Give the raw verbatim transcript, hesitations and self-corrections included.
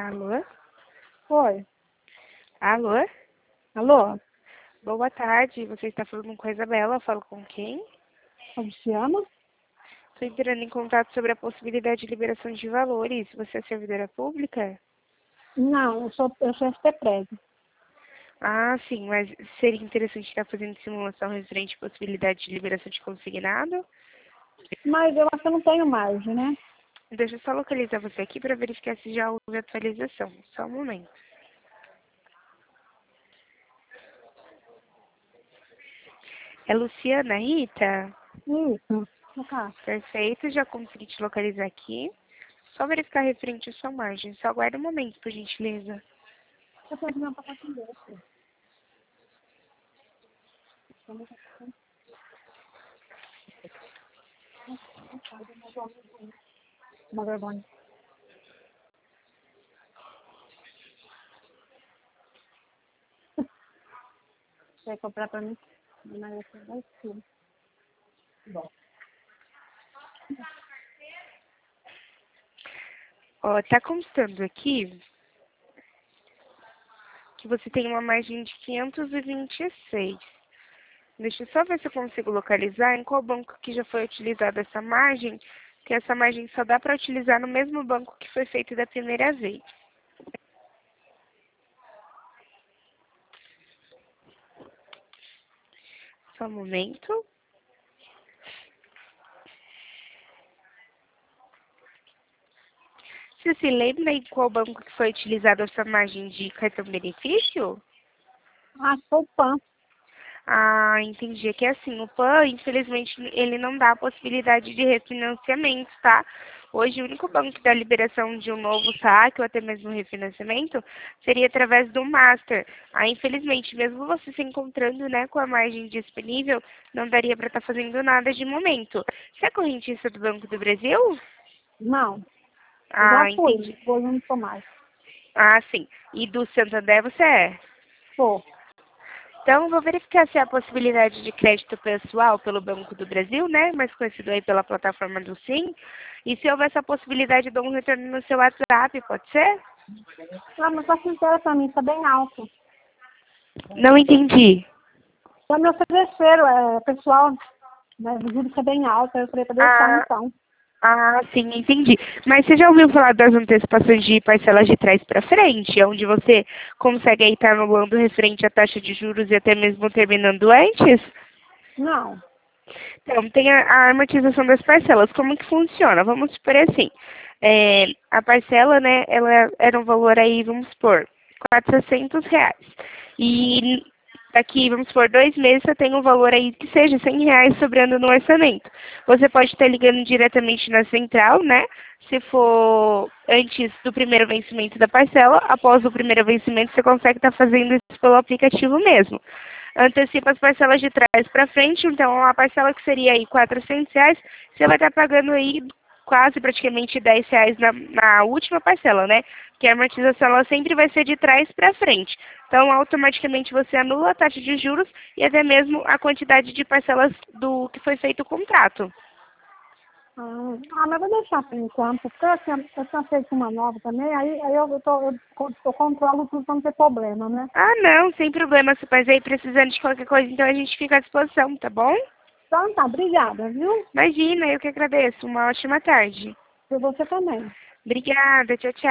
Alô? Oi. Alô? Alô? Boa tarde, você está falando com a Isabela, falo com quem? Como se chama? Estou entrando em contato sobre a possibilidade de liberação de valores. Você é servidora pública? Não, eu sou, eu sou S T Preg. Ah, sim, mas seria interessante estar fazendo simulação referente à possibilidade de liberação de consignado? Mas eu acho que eu não tenho margem, né? Deixa eu só localizar você aqui para verificar se já houve atualização. Só um momento. É Luciana Rita? Isso. No caso. Perfeito, já consegui te localizar aqui. Só verificar referente à sua margem. Só aguarda um momento, por gentileza. Eu tô não pra com você. Uma vergonha. Quer comprar pra mim? Mas eu tenho dois filhos. Bom. Ó, tá constando aqui que você tem uma margem de quinhentos e vinte e seis. Deixa eu só ver se eu consigo localizar em qual banco que já foi utilizada essa margem, que essa margem só dá para utilizar no mesmo banco que foi feito da primeira vez. Só um momento. Você se lembra em qual banco que foi utilizada essa margem de cartão-benefício? Ah, sou o P A N. Ah, entendi. É que assim, o P A N, infelizmente, ele não dá a possibilidade de refinanciamento, tá? Hoje, o único banco que dá liberação de um novo saque ou até mesmo refinanciamento seria através do Master. Aí, infelizmente, mesmo você se encontrando, né, com a margem disponível, não daria para estar fazendo nada de momento. Você é correntista do Banco do Brasil? Não. Eu já Ah, entendi. fui. Hoje eu não sou mais. Ah, sim. E do Santander você é? Sou. Então, vou verificar se há possibilidade de crédito pessoal pelo Banco do Brasil, né? Mais conhecido aí pela plataforma do Sim. E se houver essa possibilidade, dou um retorno no seu WhatsApp, pode ser? Ah, mas tá sincera pra mim, tá bem alto. Não entendi. Então, me ofereceram, é, pessoal, né, o juro tá bem alto, aí eu falei pra deixar Ah, então. ah, sim, entendi. Mas você já ouviu falar das antecipações de parcelas de trás para frente, onde você consegue aí estar anulando referente à taxa de juros e até mesmo terminando antes? Não. Então, tem a, a amortização das parcelas. Como que funciona? Vamos supor assim, é, a parcela, né, ela era um valor aí, vamos supor, quatrocentos reais. E daqui, vamos supor, dois meses você tem um valor aí que seja cem reais sobrando no orçamento. Você pode estar ligando diretamente na central, né? Se for antes do primeiro vencimento da parcela, após o primeiro vencimento você consegue estar fazendo isso pelo aplicativo mesmo. Antecipa as parcelas de trás para frente, então a parcela que seria aí quatrocentos reais, você vai estar pagando aí quase praticamente dez reais na, na última parcela, né? Que a amortização ela sempre vai ser de trás para frente. Então, automaticamente você anula a taxa de juros e até mesmo a quantidade de parcelas do que foi feito o contrato. Ah, ah, mas vou deixar por enquanto, porque assim, eu tinha feito uma nova também, aí, aí eu, eu, tô, eu, eu controlo tudo pra não ter problema, né? Ah, não, sem problema, se mas aí precisando de qualquer coisa, então a gente fica à disposição, tá bom? Então tá, obrigada, viu? Imagina, eu que agradeço. Uma ótima tarde. E você também. Obrigada, tchau, tchau.